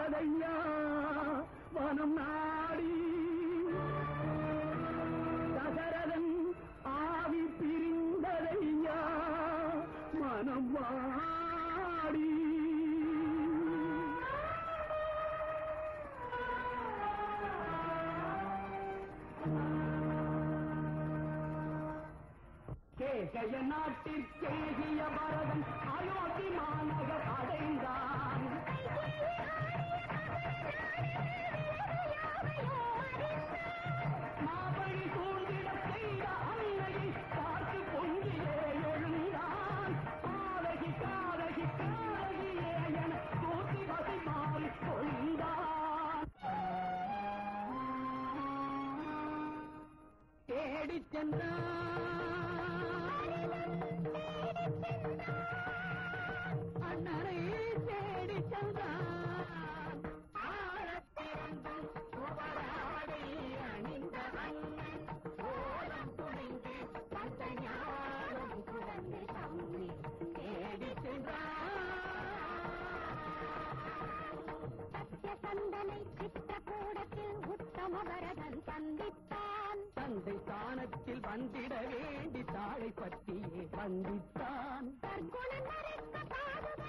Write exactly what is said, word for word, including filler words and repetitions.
சென்றதையா வனம் நாடி தசரதன் ஆவி பிரிந்ததையா மனம் வாடி கேகய நாட்டிற்கேகிய பரதன் அயோத்தி மாநகர் அடைந்தான் மாபழி சூழ்ந்திட செய்த அன்னையை பார்த்து பொங்கிலே எழுந்தான் காதகி காதகி காதகியே என தூத்தி வசி மாறி கொண்டான் தேடிச் சென்றான் அண்ணனை தேடி சென்றான் ஆழத்திறந்து சுவராடை அணிந்த அண்ணன் ஓலம் துணிந்து வந்த ஞானம் குழந்தை தம்பி தேடி சென்றான் சத்தியசந்தனை சித்திரக்கூடத்தில் உத்தமவரதன் சந்தித்தான் தந்தை ஸ்தானத்தில் வந்திட வேண்டி தாழை பற்றியே வந்தித்தான் தற்குணம்